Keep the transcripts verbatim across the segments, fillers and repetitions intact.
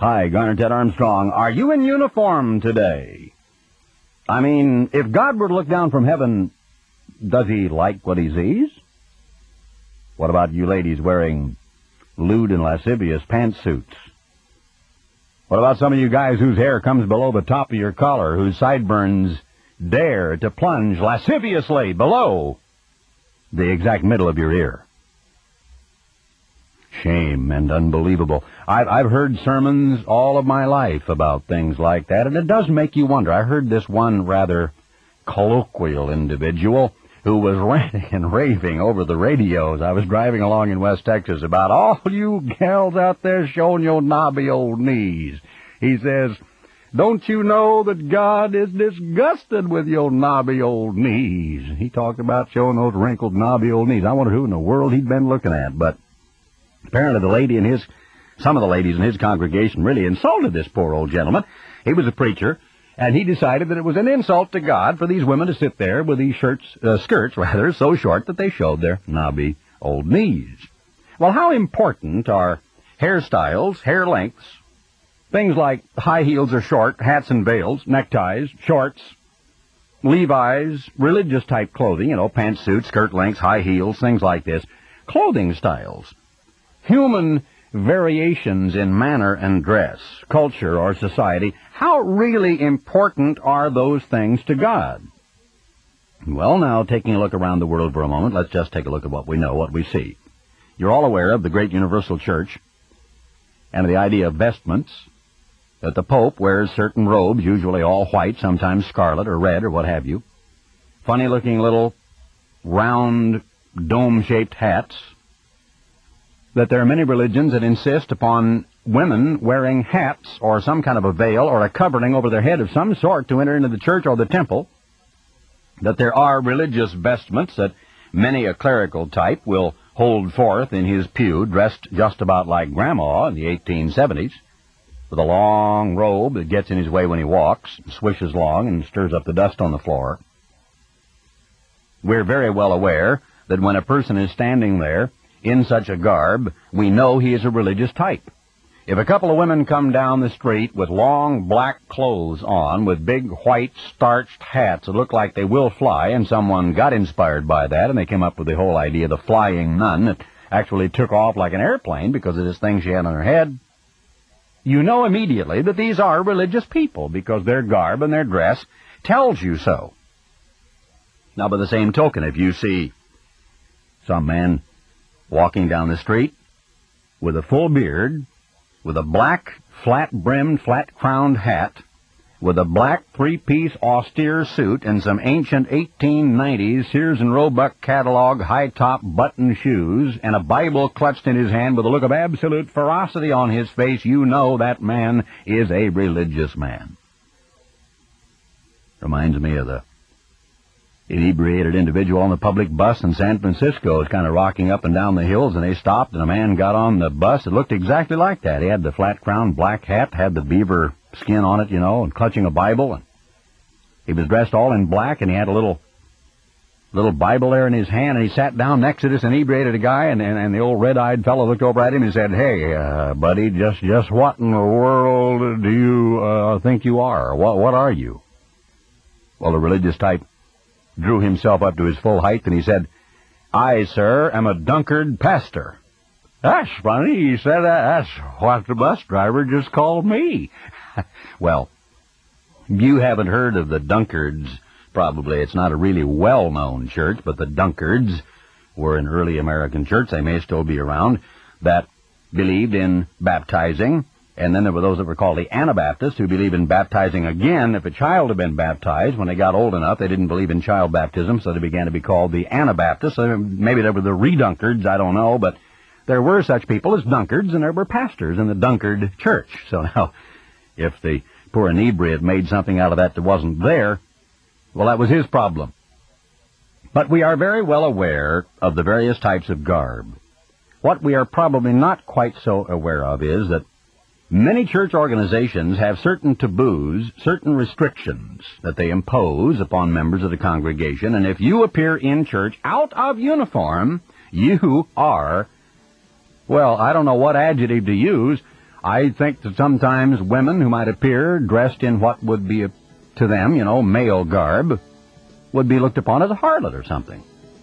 Hi, Garner Ted Armstrong. Are you in uniform today? I mean, if God were to look down from heaven, does he like what he sees? What about you ladies wearing lewd and lascivious pantsuits? What about some of you guys whose hair comes below the top of your collar, whose sideburns dare to plunge lasciviously below the exact middle of your ear? Shame and unbelievable. I've, I've heard sermons all of my life about things like that, and it does make you wonder. I heard this one rather colloquial individual who was ranting and raving over the radios. I was driving along in West Texas about all you gals out there showing your knobby old knees. He says, don't you know that God is disgusted with your knobby old knees? He talked about showing those wrinkled knobby old knees. I wonder who in the world he'd been looking at, but apparently the lady in his, some of the ladies in his congregation really insulted this poor old gentleman. He was a preacher, and he decided that it was an insult to God for these women to sit there with these shirts, uh, skirts, rather, so short that they showed their knobby old knees. Well, how important are hairstyles, hair lengths, things like high heels or short, hats and veils, neckties, shorts, Levi's, religious-type clothing, you know, pantsuits, skirt lengths, high heels, things like this, clothing styles, human variations in manner and dress, culture or society, how really important are those things to God? Well, now, taking a look around the world for a moment, let's just take a look at what we know, what we see. You're all aware of the great universal church and of the idea of vestments, that the Pope wears certain robes, usually all white, sometimes scarlet or red or what have you, funny-looking little round dome-shaped hats, that there are many religions that insist upon women wearing hats or some kind of a veil or a covering over their head of some sort to enter into the church or the temple, that there are religious vestments that many a clerical type will hold forth in his pew dressed just about like Grandma in the eighteen seventies, with a long robe that gets in his way when he walks, swishes along and stirs up the dust on the floor. We're very well aware that when a person is standing there in such a garb, we know he is a religious type. If a couple of women come down the street with long black clothes on, with big white starched hats that look like they will fly, and someone got inspired by that, and they came up with the whole idea of the flying nun that actually took off like an airplane because of this thing she had on her head, you know immediately that these are religious people because their garb and their dress tells you so. Now, by the same token, if you see some man walking down the street with a full beard, with a black, flat-brimmed, flat-crowned hat, with a black three-piece austere suit and some ancient eighteen nineties Sears and Roebuck catalog high-top button shoes, and a Bible clutched in his hand with a look of absolute ferocity on his face, you know that man is a religious man. Reminds me of the inebriated individual on the public bus in San Francisco was kind of rocking up and down the hills, and they stopped, and a man got on the bus that looked exactly like that. He had the flat-crowned black hat, had the beaver skin on it, you know, and clutching a Bible. And he was dressed all in black, and he had a little little Bible there in his hand, and he sat down next to this inebriated guy, and, and, and the old red-eyed fellow looked over at him and said, hey, uh, buddy, just just what in the world do you uh, think you are? What, what are you? Well, the religious type drew himself up to his full height, and he said, I, sir, am a Dunkard pastor. That's funny, he said. That's what the bus driver just called me. Well, you haven't heard of the Dunkards, probably. It's not a really well-known church, but the Dunkards were an early American church, they may still be around, that believed in baptizing. And then there were those that were called the Anabaptists, who believed in baptizing again if a child had been baptized. When they got old enough, they didn't believe in child baptism, so they began to be called the Anabaptists. So maybe there were the Redunkards, I don't know, but there were such people as Dunkards, and there were pastors in the Dunkard church. So now, if the poor inebriate made something out of that that wasn't there, well, that was his problem. But we are very well aware of the various types of garb. What we are probably not quite so aware of is that many church organizations have certain taboos, certain restrictions that they impose upon members of the congregation, and if you appear in church out of uniform, you are, well, I don't know what adjective to use, I think that sometimes women who might appear dressed in what would be, a, to them, you know, male garb, would be looked upon as a harlot or something.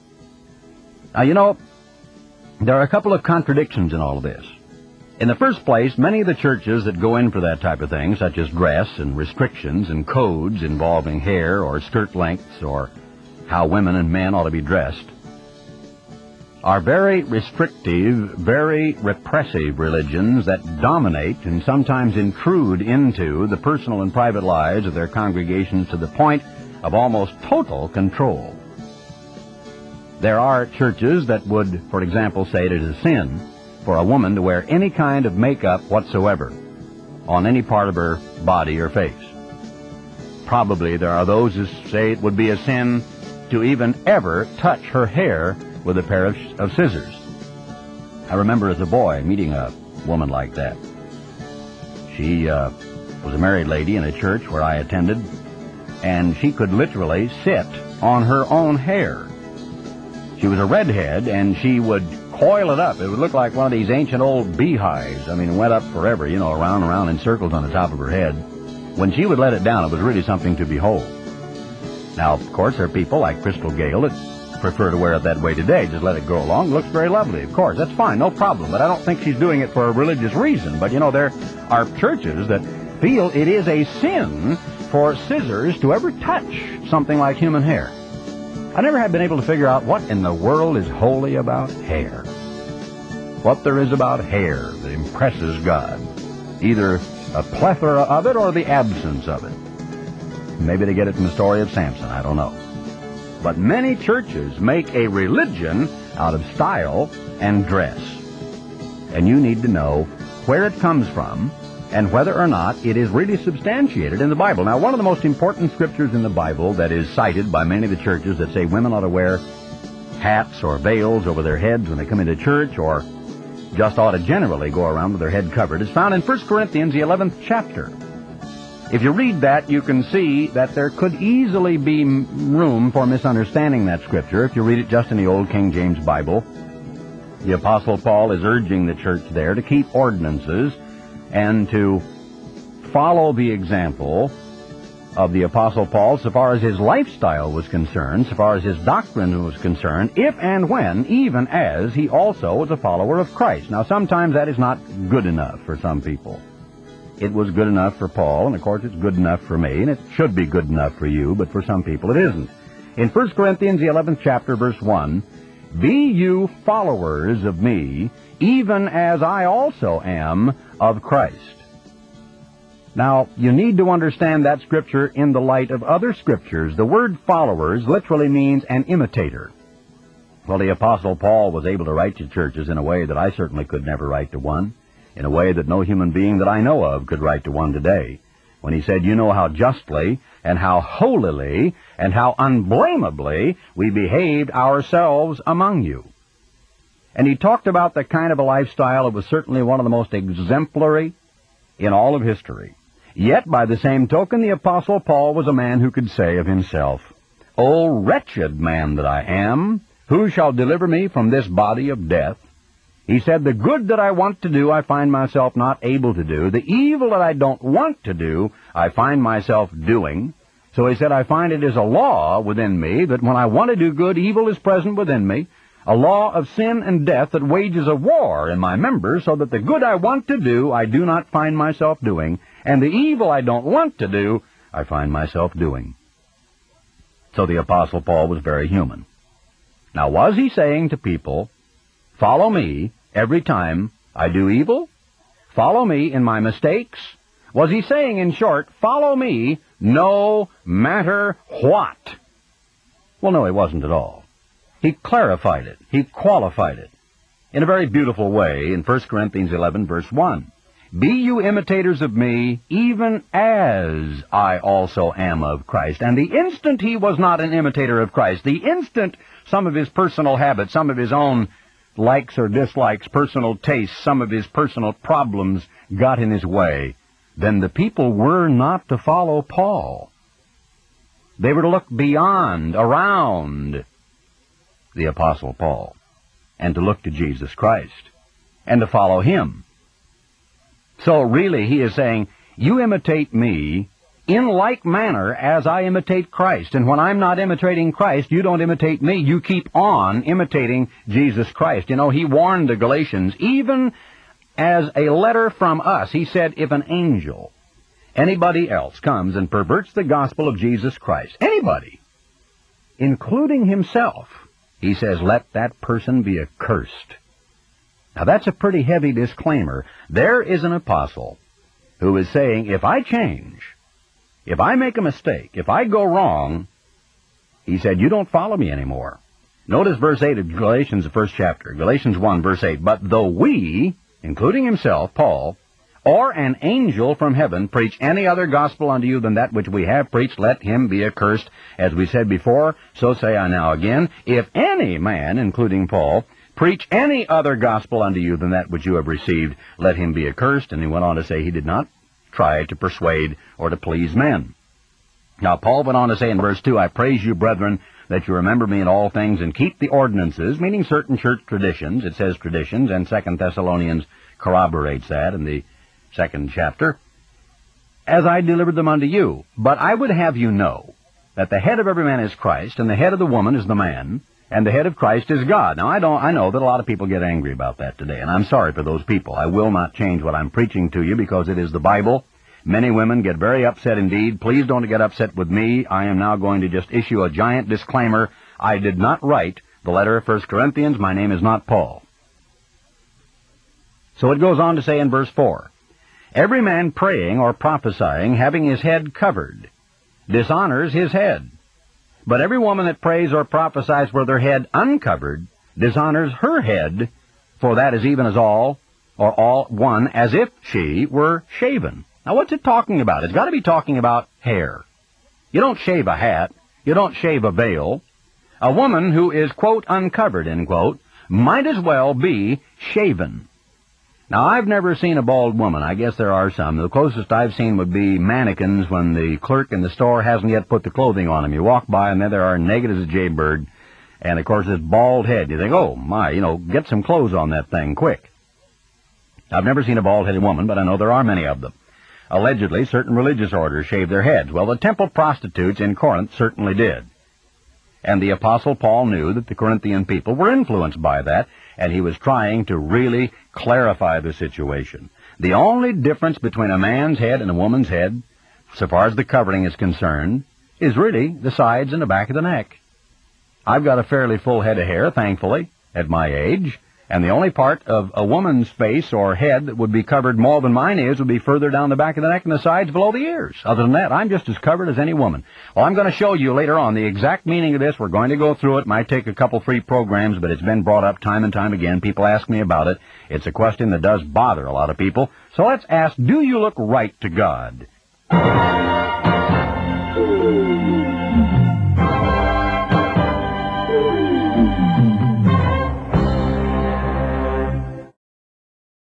Now, you know, there are a couple of contradictions in all of this. In the first place, many of the churches that go in for that type of thing, such as dress and restrictions and codes involving hair or skirt lengths or how women and men ought to be dressed, are very restrictive, very repressive religions that dominate and sometimes intrude into the personal and private lives of their congregations to the point of almost total control. There are churches that would, for example, say it is a sin for a woman to wear any kind of makeup whatsoever on any part of her body or face. Probably there are those who say it would be a sin to even ever touch her hair with a pair of, of scissors. I remember as a boy meeting a woman like that. She uh, was a married lady in a church where I attended, and she could literally sit on her own hair. She was a redhead, and she would coil it up. It would look like one of these ancient old beehives. I mean, it went up forever, you know, around and around in circles on the top of her head. When she would let it down, it was really something to behold. Now, of course, there are people like Crystal Gale that prefer to wear it that way today. Just let it grow along. It looks very lovely, of course. That's fine, no problem. But I don't think she's doing it for a religious reason. But, you know, there are churches that feel it is a sin for scissors to ever touch something like human hair. I never have been able to figure out what in the world is holy about hair. What there is about hair that impresses God. Either a plethora of it or the absence of it. Maybe they get it from the story of Samson, I don't know. But many churches make a religion out of style and dress. And you need to know where it comes from and whether or not it is really substantiated in the Bible. Now, one of the most important scriptures in the Bible that is cited by many of the churches that say women ought to wear hats or veils over their heads when they come into church, or just ought to generally go around with their head covered, is found in First Corinthians, the eleventh chapter. If you read that, you can see that there could easily be room for misunderstanding that scripture if you read it just in the Old King James Bible. The Apostle Paul is urging the church there to keep ordinances and to follow the example of the Apostle Paul so far as his lifestyle was concerned, so far as his doctrine was concerned, if and when, even as he also was a follower of Christ. Now, sometimes that is not good enough for some people. It was good enough for Paul, and of course it's good enough for me, and it should be good enough for you, but for some people it isn't. In First Corinthians, the eleventh chapter, verse one, "Be you followers of me, even as I also am of Christ." Now, you need to understand that scripture in the light of other scriptures. The word followers literally means an imitator. Well, the Apostle Paul was able to write to churches in a way that I certainly could never write to one, in a way that no human being that I know of could write to one today, when he said, "You know how justly and how holily and how unblameably we behaved ourselves among you." And he talked about the kind of a lifestyle that was certainly one of the most exemplary in all of history. Yet, by the same token, the Apostle Paul was a man who could say of himself, "O wretched man that I am, who shall deliver me from this body of death?" He said, "The good that I want to do, I find myself not able to do. The evil that I don't want to do, I find myself doing." So he said, "I find it is a law within me that when I want to do good, evil is present within me. A law of sin and death that wages a war in my members, so that the good I want to do, I do not find myself doing, and the evil I don't want to do, I find myself doing." So the Apostle Paul was very human. Now, was he saying to people, "Follow me every time I do evil? Follow me in my mistakes?" Was he saying, in short, "Follow me no matter what"? Well, no, he wasn't at all. He clarified it. He qualified it in a very beautiful way in First Corinthians eleven, verse one. "Be you imitators of me, even as I also am of Christ." And the instant he was not an imitator of Christ, the instant some of his personal habits, some of his own likes or dislikes, personal tastes, some of his personal problems got in his way, then the people were not to follow Paul. They were to look beyond, around the Apostle Paul, and to look to Jesus Christ, and to follow him. So really he is saying, you imitate me in like manner as I imitate Christ. And when I'm not imitating Christ, you don't imitate me. You keep on imitating Jesus Christ. You know, he warned the Galatians, even as a letter from us. He said, if an angel, anybody else, comes and perverts the gospel of Jesus Christ, anybody, including himself, he says, let that person be accursed. Now that's a pretty heavy disclaimer. There is an apostle who is saying, if I change, if I make a mistake, if I go wrong, he said, you don't follow me anymore. Notice verse eight of Galatians, the first chapter, Galatians one, verse eight. But though we, including himself, Paul, or an angel from heaven, preach any other gospel unto you than that which we have preached, let him be accursed. As we said before, so say I now again, if any man, including Paul, preach any other gospel unto you than that which you have received, let him be accursed. And he went on to say he did not try to persuade or to please men. Now, Paul went on to say in verse two, I praise you, brethren, that you remember me in all things and keep the ordinances, meaning certain church traditions. It says traditions, and Second Thessalonians corroborates that in the second chapter, as I delivered them unto you. But I would have you know that the head of every man is Christ, and the head of the woman is the man, and the head of Christ is God. Now, I don't, I know that a lot of people get angry about that today, and I'm sorry for those people. I will not change what I'm preaching to you because it is the Bible. Many women get very upset indeed. Please don't get upset with me. I am now going to just issue a giant disclaimer. I did not write the letter of First Corinthians. My name is not Paul. So it goes on to say in verse four, every man praying or prophesying, having his head covered, dishonors his head. But every woman that prays or prophesies with her head uncovered dishonors her head, for that is even as all, or all one, as if she were shaven. Now, what's it talking about? It's got to be talking about hair. You don't shave a hat. You don't shave a veil. A woman who is, quote, uncovered, end quote, might as well be shaven. Now, I've never seen a bald woman. I guess there are some. The closest I've seen would be mannequins when the clerk in the store hasn't yet put the clothing on them. You walk by, and then there are naked as a jaybird, and, of course, this bald head. You think, oh, my, you know, get some clothes on that thing quick. I've never seen a bald-headed woman, but I know there are many of them. Allegedly, certain religious orders shave their heads. Well, the temple prostitutes in Corinth certainly did. And the Apostle Paul knew that the Corinthian people were influenced by that, and he was trying to really clarify the situation. The only difference between a man's head and a woman's head, so far as the covering is concerned, is really the sides and the back of the neck. I've got a fairly full head of hair, thankfully, at my age, and the only part of a woman's face or head that would be covered more than mine is would be further down the back of the neck and the sides below the ears. Other than that, I'm just as covered as any woman. Well, I'm going to show you later on the exact meaning of this. We're going to go through it. Might take a couple free programs, but it's been brought up time and time again. People ask me about it. It's a question that does bother a lot of people. So let's ask, do you look right to God?